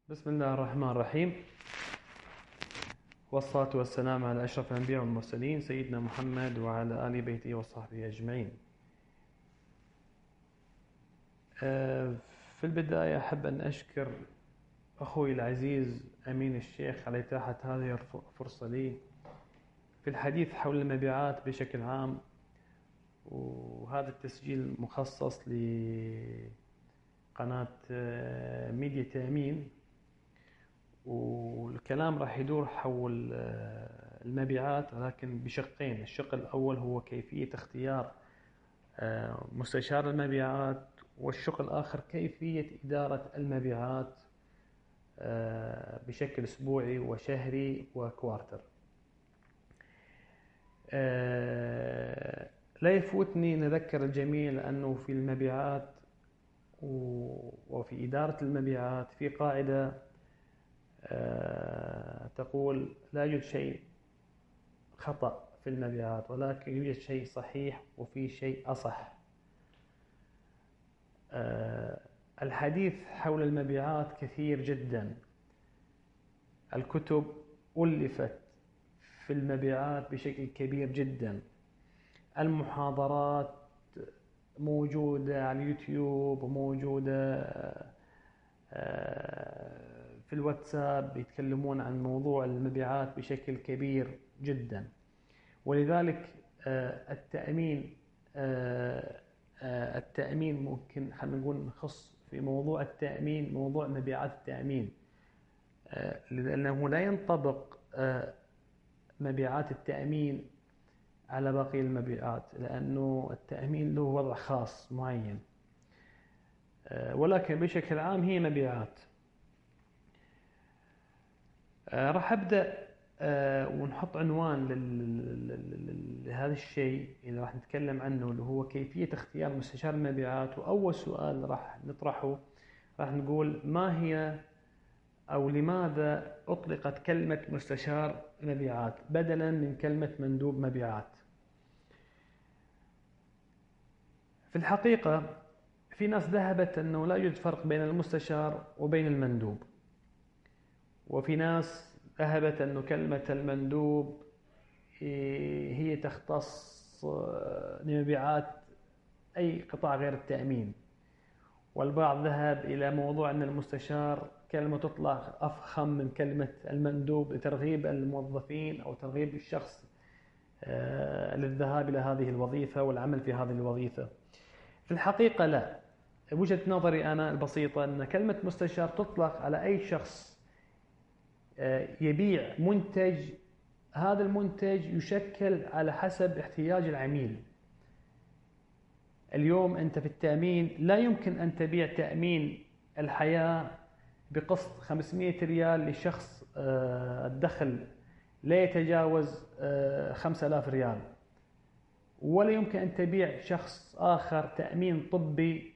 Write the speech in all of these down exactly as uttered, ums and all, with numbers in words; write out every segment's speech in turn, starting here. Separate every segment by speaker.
Speaker 1: بسم الله الرحمن الرحيم، والصلاة والسلام على أشرف الأنبياء والمرسلين سيدنا محمد وعلى آل بيته وصحبه أجمعين. في البداية أحب أن أشكر أخوي العزيز أمين الشيخ على إتاحة هذه الفرصة لي في الحديث حول المبيعات بشكل عام، وهذا التسجيل مخصص لقناة ميديا تأمين، والكلام راح يدور حول المبيعات لكن بشقين. الشق الأول هو كيفية اختيار مستشار المبيعات، والشق الآخر كيفية إدارة المبيعات بشكل أسبوعي وشهري وكوارتر. لا يفوتني نذكر الجميع أنه في المبيعات وفي إدارة المبيعات في قاعدة تقول لا يوجد شيء خطأ في المبيعات، ولكن يوجد شيء صحيح وفي شيء أصح. الحديث حول المبيعات كثير جدا، الكتب ألفت في المبيعات بشكل كبير جدا، المحاضرات موجودة على اليوتيوب وموجودة في الواتساب، يتكلمون عن موضوع المبيعات بشكل كبير جدا. ولذلك التأمين التأمين ممكن خلينا نقول نخص في موضوع التأمين موضوع مبيعات التأمين، لأنه لا ينطبق مبيعات التأمين على باقي المبيعات، لأنه التأمين له وضع خاص معين، ولكن بشكل عام هي مبيعات. راح أبدأ ونحط عنوان لهذا الشيء اللي راح نتكلم عنه، اللي هو كيفية اختيار مستشار المبيعات. وأول سؤال راح نطرحه راح نقول ما هي أو لماذا أطلقت كلمة مستشار مبيعات بدلا من كلمة مندوب مبيعات؟ في الحقيقة في ناس ذهبت أنه لا يوجد فرق بين المستشار وبين المندوب، وفي ناس ذهبت أنه كلمة المندوب هي تختص لمبيعات أي قطاع غير التأمين، والبعض ذهب إلى موضوع أن المستشار كلمة تطلق أفخم من كلمة المندوب لترغيب الموظفين أو ترغيب الشخص للذهاب إلى هذه الوظيفة والعمل في هذه الوظيفة. في الحقيقة لا، وجهة نظري أنا البسيطة أن كلمة مستشار تطلق على أي شخص يبيع منتج، هذا المنتج يشكل على حسب احتياج العميل. اليوم أنت في التأمين لا يمكن أن تبيع تأمين الحياة بقسط خمسمئة ريال لشخص الدخل لا يتجاوز خمسة آلاف ريال، ولا يمكن أن تبيع شخص آخر تأمين طبي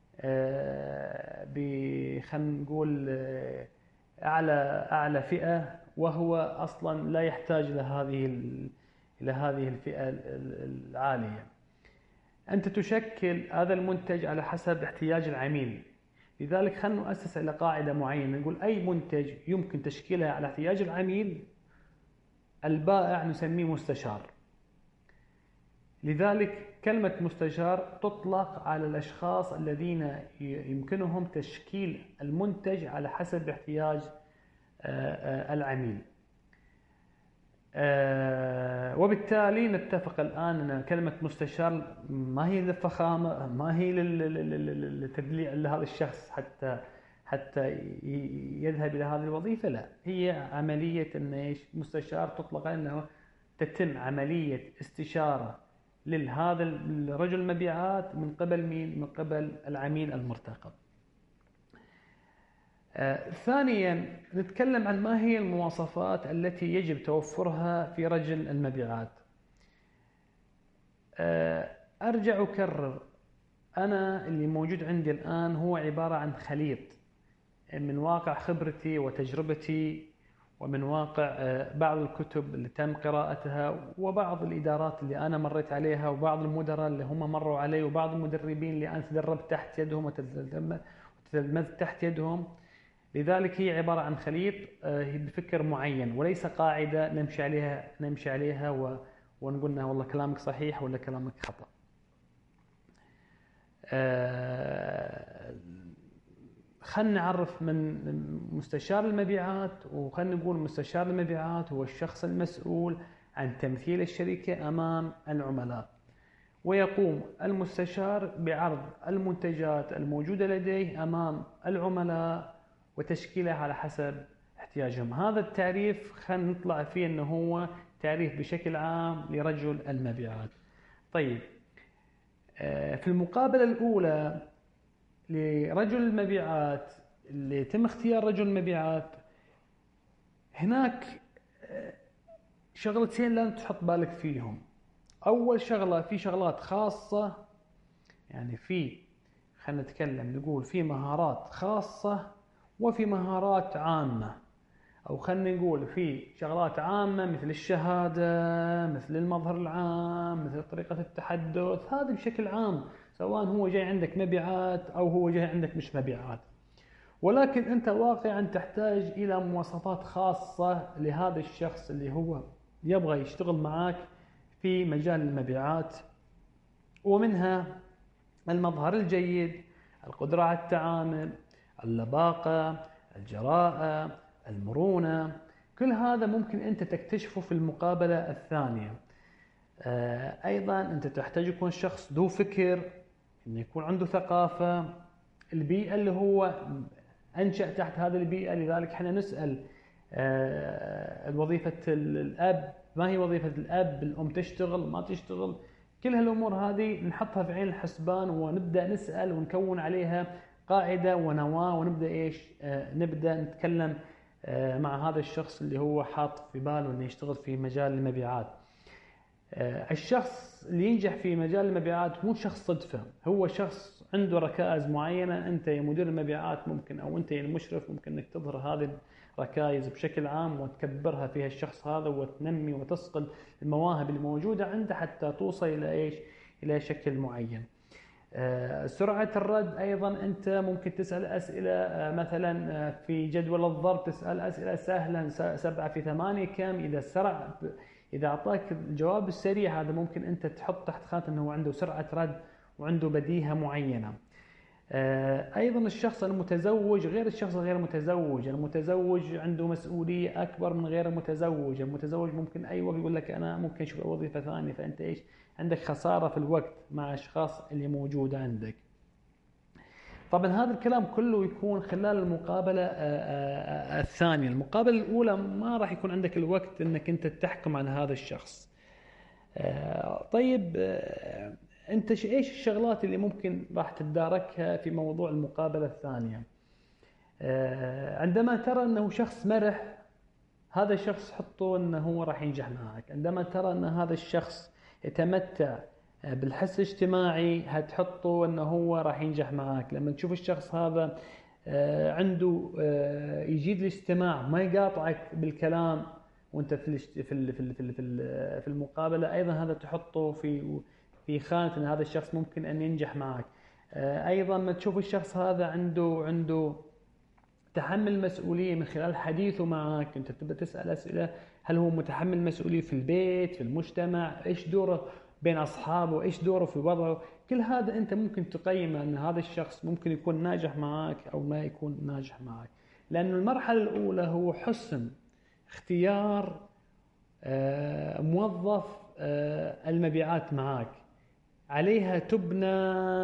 Speaker 1: بخلينا نقول أعلى أعلى فئة وهو أصلا لا يحتاج لهذه إلى هذه الفئة العالية. أنت تشكل هذا المنتج على حسب احتياج العميل. لذلك خلينا نؤسس على قاعدة معينة، نقول أي منتج يمكن تشكيلها على احتياج العميل البائع نسميه مستشار. لذلك كلمة مستشار تطلق على الأشخاص الذين يمكنهم تشكيل المنتج على حسب احتياج العميل. وبالتالي نتفق الآن أن كلمة مستشار ما هي للفخامة، ما هي للتدليع لهذا الشخص حتى حتى يذهب إلى هذه الوظيفة، لا، هي عملية أن إيش مستشار تطلق أنه تتم عملية استشارة لهذا الرجل المبيعات من قبل مين؟ من قبل العميل المرتقب. آه، ثانيا نتكلم عن ما هي المواصفات التي يجب توفرها في رجل المبيعات. آه، أرجع أكرر، أنا اللي موجود عندي الآن هو عبارة عن خليط من واقع خبرتي وتجربتي، ومن واقع بعض الكتب اللي تم قراءتها، وبعض الإدارات اللي أنا مريت عليها، وبعض المدراء اللي هم مروا علي، وبعض المدربين اللي أنا تدربت تحت يدهم وتلمذت تحت يدهم. لذلك هي عبارة عن خليط بفكر معين وليس قاعدة نمشي عليها نمشي عليها و ونقولنا والله كلامك صحيح ولا كلامك خطأ. خلنا نعرف من مستشار المبيعات، وخلنا نقول مستشار المبيعات هو الشخص المسؤول عن تمثيل الشركة أمام العملاء، ويقوم المستشار بعرض المنتجات الموجودة لديه أمام العملاء وتشكيلها على حسب احتياجهم. هذا التعريف خلنا نطلع فيه أنه هو تعريف بشكل عام لرجل المبيعات. طيب، في المقابلة الأولى لرجل المبيعات اللي يتم اختيار رجل المبيعات، هناك شغلتين لازم تحط بالك فيهم. أول شغلة، في شغلات خاصة، يعني في خلينا نتكلم نقول في مهارات خاصة وفي مهارات عامة، أو خلينا نقول في شغلات عامة مثل الشهادة، مثل المظهر العام، مثل طريقة التحدث. هذا بشكل عام سواء هو جاي عندك مبيعات أو هو جاي عندك مش مبيعات، ولكن أنت واقعا تحتاج إلى مواصفات خاصة لهذا الشخص اللي هو يبغى يشتغل معك في مجال المبيعات، ومنها المظهر الجيد، القدرة على التعامل، اللباقة، الجراءة، المرونة. كل هذا ممكن أنت تكتشفه في المقابلة الثانية. أيضا أنت تحتاج يكون شخص ذو فكر، أن يكون عنده ثقافة، البيئة اللي هو أنشأ تحت هذه البيئة. لذلك احنا نسأل وظيفة الأب، ما هي وظيفة الأب؟ الأم تشتغل ما تشتغل؟ كل هالأمور هذه نحطها في عين الحسبان، ونبدأ نسأل ونكون عليها قاعدة ونواة، ونبدأ إيش آه نبدأ نتكلم آه مع هذا الشخص اللي هو حاط في باله إنه يشتغل في مجال المبيعات. آه الشخص اللي ينجح في مجال المبيعات مو شخص صدفة، هو شخص عنده ركائز معينة. أنت يا مدير المبيعات ممكن، أو أنت يا المشرف ممكن إنك تظهر هذه ركائز بشكل عام وتكبرها فيها الشخص هذا، وتنمي وتصقل المواهب الموجودة عنده حتى توصل إلى إيش؟ إلى شكل معين. آه سرعة الرد أيضا، أنت ممكن تسأل أسئلة آه مثلا آه في جدول الضرب تسأل أسئلة سهلة، سبعة في ثمانية كم. إذا سرع إذا أعطاك الجواب السريع هذا ممكن أنت تحط تحت خانة أنه عنده سرعة رد وعنده بديهة معينة. أيضا الشخص المتزوج غير الشخص غير المتزوج. المتزوج عنده مسؤولية أكبر من غير المتزوج. المتزوج ممكن أي وقت يقول لك أنا ممكن أشوف وظيفة ثانية، فأنت إيش عندك خسارة في الوقت مع أشخاص اللي موجودة عندك. طبعا هذا الكلام كله يكون خلال المقابلة الثانية. المقابلة الأولى ما راح يكون عندك الوقت أنك أنت تحكم على هذا الشخص. طيب، أنت إيش الشغلات اللي ممكن راح تتداركها في موضوع المقابلة الثانية؟ عندما ترى أنه شخص مرح، هذا الشخص حطه أنه هو راح ينجح معك. عندما ترى أن هذا الشخص يتمتع بالحس الاجتماعي، هتحطه أنه هو راح ينجح معك. لما تشوف الشخص هذا عنده يجيد الاستماع، ما يقاطعك بالكلام وانت في في في في في المقابلة، أيضا هذا تحطه في في خانة أن هذا الشخص ممكن أن ينجح معك. أيضا ما تشوف الشخص هذا عنده عنده تحمل مسؤولية من خلال حديثه معك. أنت تبدأ تسأل أسئلة، هل هو متحمل مسؤولية في البيت، في المجتمع، إيش دوره بين أصحابه، إيش دوره في وضعه. كل هذا أنت ممكن تقيم أن هذا الشخص ممكن يكون ناجح معك أو ما يكون ناجح معك. لأن المرحلة الأولى هو حسن اختيار موظف المبيعات معك، عليها تبنى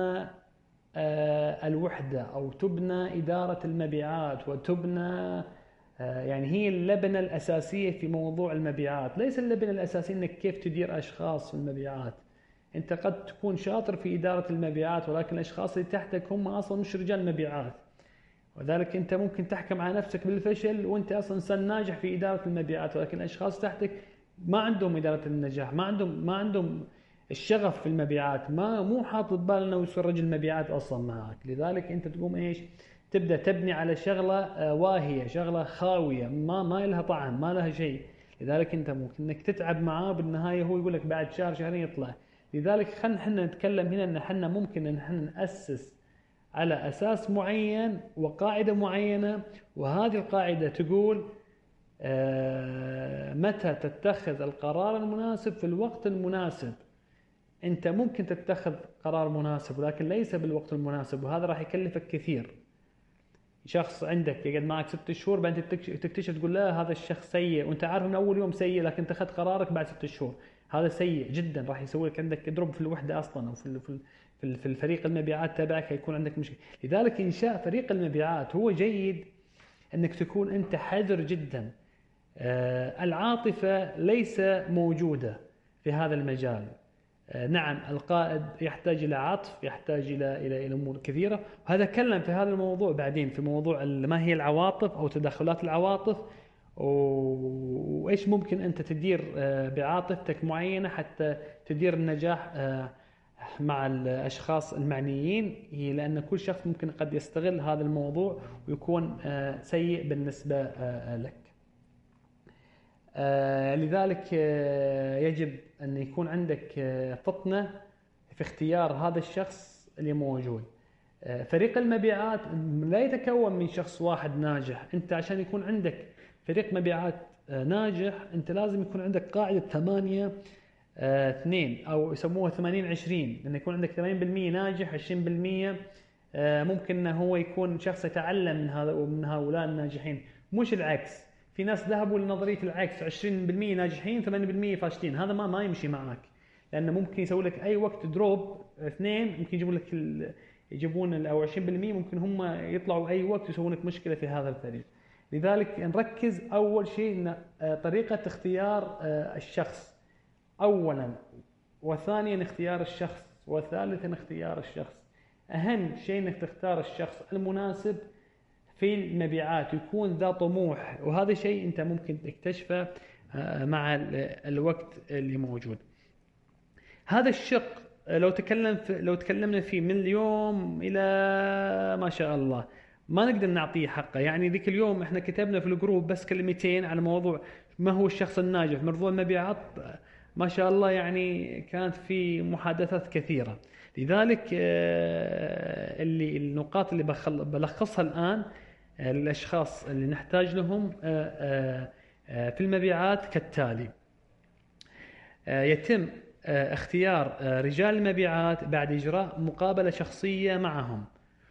Speaker 1: الوحدة أو تبنى إدارة المبيعات، وتبنى يعني هي اللبنة الأساسية في موضوع المبيعات. ليس اللبنة الأساسية أنك كيف تدير أشخاص في المبيعات. أنت قد تكون شاطر في إدارة المبيعات، ولكن الأشخاص اللي تحتك هم أصلا مش رجال مبيعات، وذلك أنت ممكن تحكم على نفسك بالفشل وأنت أصلا إنسان ناجح في إدارة المبيعات، ولكن الأشخاص تحتك ما عندهم إدارة النجاح، ما عندهم ما عندهم الشغف في المبيعات، ما مو حاطط بالنا ويصير رجل مبيعات أصلا معك. لذلك أنت تقوم إيش؟ تبدأ تبني على شغلة واهية، شغلة خاوية، ما ما لها طعم، ما لها شيء. لذلك أنت ممكن إنك تتعب معاه، بالنهاية هو يقول لك بعد شهر شهرين يطلع. لذلك خلينا احنا نتكلم هنا إن احنا ممكن إن احنا نأسس على أساس معين وقاعدة معينة، وهذه القاعدة تقول متى تتخذ القرار المناسب في الوقت المناسب. أنت ممكن تتخذ قرار مناسب ولكن ليس بالوقت المناسب، وهذا راح يكلفك كثير. شخص عندك يقعد معك ست شهور بعدين تكتشف تقول لا هذا الشخص سيء، وانت عارف من اول يوم سيء، لكن اتخذت قرارك بعد ست شهور. هذا سيء جدا، راح يسوي لك عندك دروب في الوحده اصلا، او في في في الفريق المبيعات تبعك هيكون عندك مشكله. لذلك انشاء فريق المبيعات هو جيد انك تكون انت حذر جدا. العاطفه ليس موجوده في هذا المجال. نعم القائد يحتاج إلى عطف، يحتاج إلى إلى إلى أمور كثيرة، وهذا كلام في هذا الموضوع بعدين في موضوع ما هي العواطف أو تدخلات العواطف، وإيش ممكن أنت تدير بعاطفتك معينة حتى تدير النجاح مع الأشخاص المعنيين، لأن كل شخص ممكن قد يستغل هذا الموضوع ويكون سيء بالنسبة لك. آه لذلك آه يجب أن يكون عندك آه فطنة في اختيار هذا الشخص اللي موجود. آه فريق المبيعات لا يتكون من شخص واحد ناجح. أنت عشان يكون عندك فريق مبيعات آه ناجح أنت لازم يكون عندك قاعدة ثمانية آه اثنين، أو يسموها ثمانين عشرين، لأن يكون عندك ثمانين بالمئة ناجح، عشرين بالمئة آه ممكن أنه هو يكون شخص يتعلم من هذا ومن هؤلاء الناجحين، مش العكس. في ناس ذهبوا لنظرية العكس، عشرين بالمئة ناجحين ثمانين بالمئة فاشلين. هذا ما ما يمشي معك، لأنه ممكن يسوي لك أي وقت دروب اثنين، ممكن يجيبون لك يجيبون أو عشرين بالمئة ممكن هم يطلعوا أي وقت يسوون لك مشكلة في هذا الفريق. لذلك نركز أول شيء طريقة اختيار الشخص أولا، وثانيا اختيار الشخص، وثالثا اختيار الشخص. أهم شيء أنك تختار الشخص المناسب في المبيعات، يكون ذا طموح، وهذا شيء أنت ممكن تكتشفه مع الوقت اللي موجود. هذا الشق لو تكلم لو تكلمنا فيه من اليوم إلى ما شاء الله ما نقدر نعطيه حقه. يعني ذيك اليوم احنا كتبنا في الجروب بس كلمتين على موضوع ما هو الشخص الناجح، موضوع المبيعات ما شاء الله يعني كانت في محادثات كثيرة. لذلك اللي النقاط اللي بلخصها الآن الأشخاص اللي نحتاج لهم في المبيعات كالتالي: يتم اختيار رجال المبيعات بعد إجراء مقابلة شخصية معهم،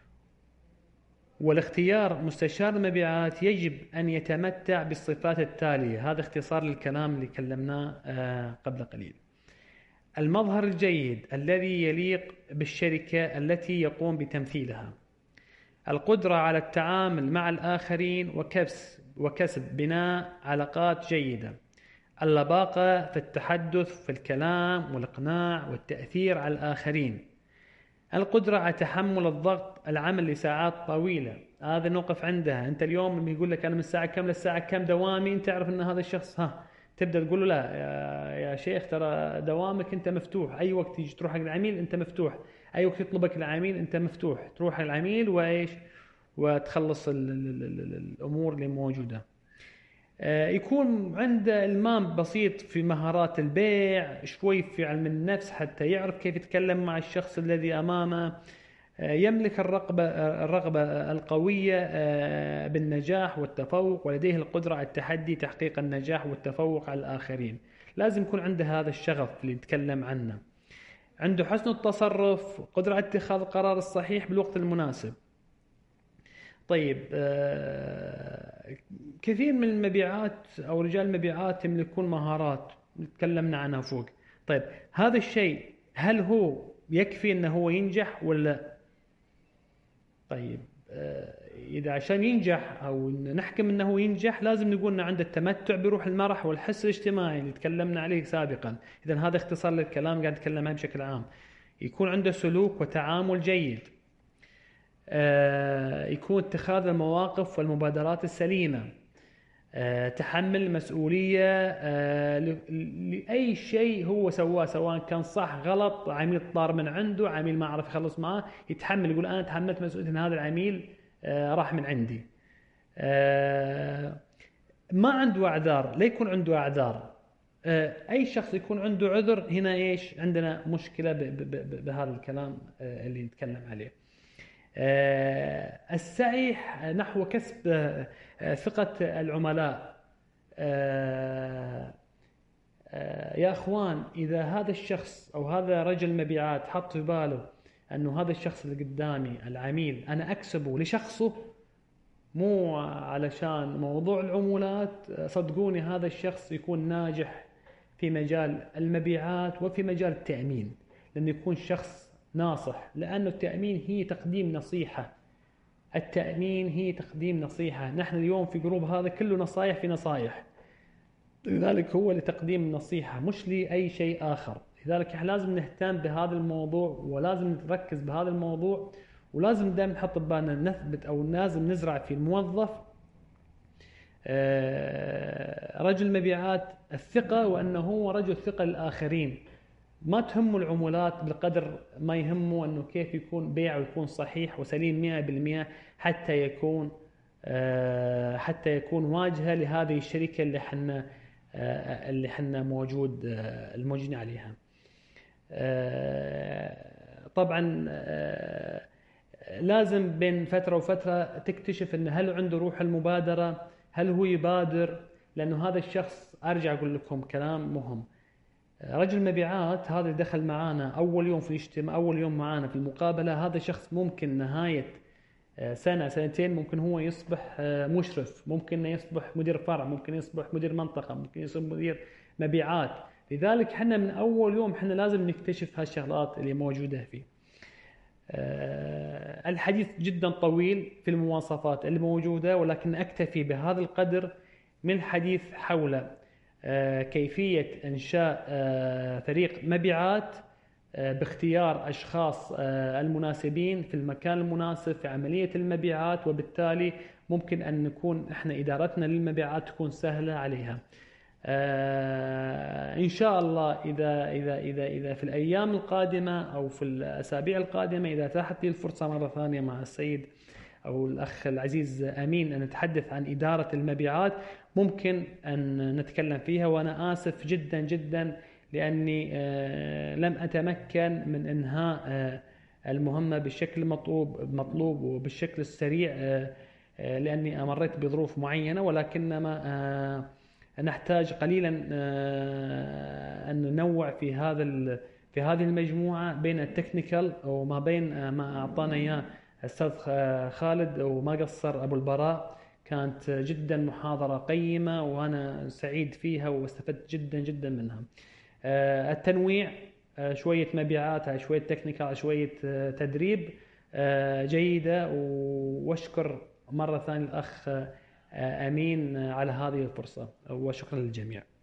Speaker 1: والاختيار مستشار المبيعات يجب أن يتمتع بالصفات التالية. هذا اختصار للكلام اللي كلمناه قبل قليل. المظهر الجيد الذي يليق بالشركة التي يقوم بتمثيلها، القدرة على التعامل مع الآخرين وكسب وكسب بناء علاقات جيدة، اللباقة في التحدث في الكلام والإقناع والتأثير على الآخرين، القدرة على تحمل الضغط، العمل لساعات طويلة. هذا نوقف عندها. أنت اليوم لما يقول لك أنا من الساعة كم للساعة كم دوامي، أنت تعرف أن هذا الشخص ها تبدأ تقول له لا يا, يا شيخ ترى دوامك أنت مفتوح، أي وقت تيجي تروح حق العميل أنت مفتوح، أي وقت يطلبك العميل أنت مفتوح، تروح العميل وإيش وتخلص ال ال ال الأمور اللي موجودة. يكون عنده إلمام بسيط في مهارات البيع، شوي في علم النفس حتى يعرف كيف يتكلم مع الشخص الذي أمامه، يملك الرغبة الرغبة القوية بالنجاح والتفوق، ولديه القدرة على التحدي تحقيق النجاح والتفوق على الآخرين. لازم يكون عنده هذا الشغف اللي نتكلم عنه. عنده حسن التصرف، قدرة على اتخاذ القرار الصحيح بالوقت المناسب. طيب كثير من المبيعات أو رجال المبيعات يملكون مهارات تكلمنا عنها فوق. طيب هذا الشيء هل هو يكفي أنه هو ينجح ولا؟ طيب إذا عشان ينجح أو نحكم أنه ينجح لازم نقول أنه عنده التمتع بروح المرح والحس الاجتماعي اللي تكلمنا عليه سابقا. إذن هذا اختصار للكلام قاعد نتكلم عنه بشكل عام. يكون عنده سلوك وتعامل جيد، يكون اتخاذ المواقف والمبادرات السليمة، تحمل المسؤولية لأي شيء هو سواه، سواء كان صح غلط، عميل طار من عنده، عميل ما عرف يخلص معه، يتحمل يقول أنا تحملت مسؤولية أن هذا العميل راح من عندي. ما عنده أعذار، لا يكون عنده أعذار. أي شخص يكون عنده عذر هنا إيش عندنا مشكلة بهذا الكلام اللي نتكلم عليه. السعي نحو كسب ثقة العملاء. يا أخوان، إذا هذا الشخص أو هذا رجل مبيعات حط في باله أنه هذا الشخص اللي قدامي العميل أنا أكسبه لشخصه مو علشان موضوع العمولات، صدقوني هذا الشخص يكون ناجح في مجال المبيعات وفي مجال التأمين، لأنه يكون شخص ناصح، لأنه التأمين هي تقديم نصيحة. التأمين هي تقديم نصيحة. نحن اليوم في جروب هذا كله نصايح في نصايح، لذلك هو لتقديم النصيحة مش لأي شيء آخر. لذلك احنا لازم نهتم بهذا الموضوع ولازم نركز بهذا الموضوع، ولازم دائما نحط ببالنا نثبت أو لازم نزرع في الموظف رجل مبيعات الثقة، وأنه هو رجل ثقة للآخرين. ما تهمه العمولات بقدر ما يهمه أنه كيف يكون بيع ويكون صحيح وسليم مئة بالمئة حتى يكون حتى يكون واجهة لهذه الشركة اللي حنا اللي حنا موجود الموجودين عليها. طبعا لازم بين فترة وفترة تكتشف أنه هل عنده روح المبادرة، هل هو يبادر، لأنه هذا الشخص أرجع أقول لكم كلام مهم. رجل مبيعات هذا دخل معانا أول يوم في الاجتماع، أول يوم معانا في المقابلة، هذا شخص ممكن نهاية سنة سنتين ممكن هو يصبح مشرف، ممكن يصبح مدير فرع، ممكن يصبح مدير منطقة، ممكن يصبح مدير مبيعات. لذلك حنا من أول يوم حنا لازم نكتشف هالشغلات اللي موجودة فيه. الحديث جدا طويل في المواصفات الموجودة، ولكن أكتفي بهذا القدر من الحديث حول كيفية إنشاء فريق مبيعات باختيار أشخاص المناسبين في المكان المناسب في عملية المبيعات، وبالتالي ممكن أن نكون إحنا إدارتنا للمبيعات تكون سهلة عليها. إن شاء الله إذا إذا إذا إذا في الأيام القادمة أو في الأسابيع القادمة إذا تاحت لي الفرصة مرة ثانية مع السيد أو الأخ العزيز أمين أن نتحدث عن إدارة المبيعات، ممكن أن نتكلم فيها. وأنا آسف جدا جدا لأني لم أتمكن من إنهاء المهمة بالشكل المطلوب مطلوب وبالشكل السريع، لأني أمريت بظروف معينة، ولكنما نحتاج قليلا أن ننوع في هذا في هذه المجموعة بين التكنيكال وما بين ما أعطانا إياه الأستاذ خالد وما قصر أبو البراء. كانت جدا محاضرة قيمة وأنا سعيد فيها واستفدت جدا جدا منها. التنويع، شوية مبيعات، شوية تكنيكال، شوية تدريب جيدة. واشكر مرة ثانية الأخ أمين على هذه الفرصة، وشكرا للجميع.